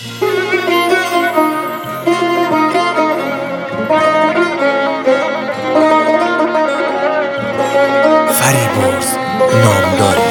فریبرز نامداری.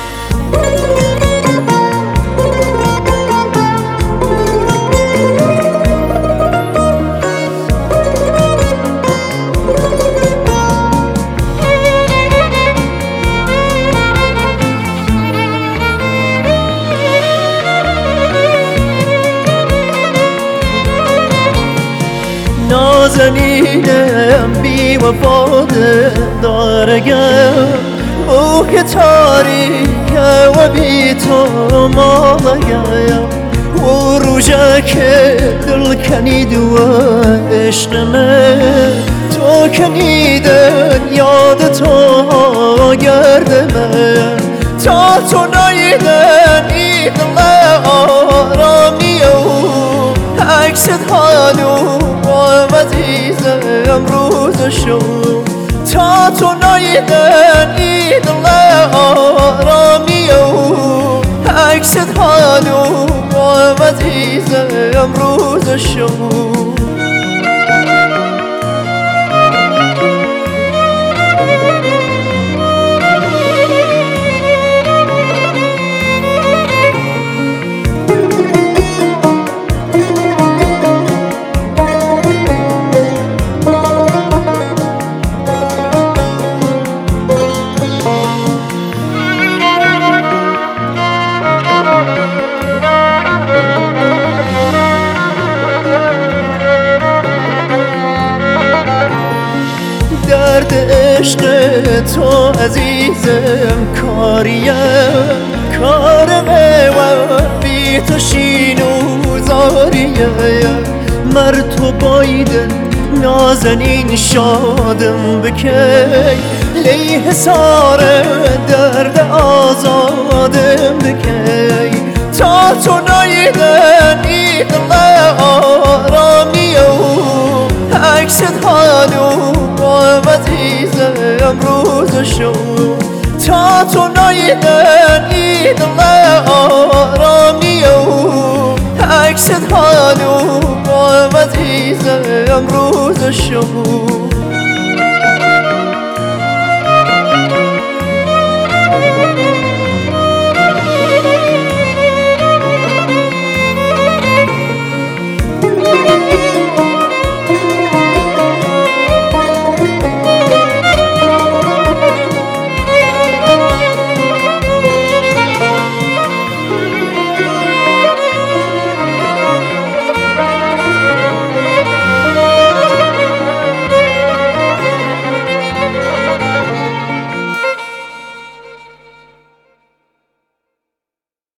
نازنینم بی وفاده دارگم روح تاریکه و بی تو مالگم و روژه که دل کنید و عشقمه تو کنیدن یاد تو گردمه تا تو نایدن ای دل آرامی و عکست حالو عزیزم امروز شو تا تو نایدن ای دل آرامی و عکست حالو عزیزم امروز شو درد عشق تو عزیزم کاریم کارمه و بی تو شین و زاریم مر تو بایدن نازنین شادم بکی لی حسار درد آزادم بکی تا تو نایدن ای دل آرامی و عکست حالو عزیزم امروز شو تا تو نایدن ای دل آرامی و عکست حالو عزیزم امروز شو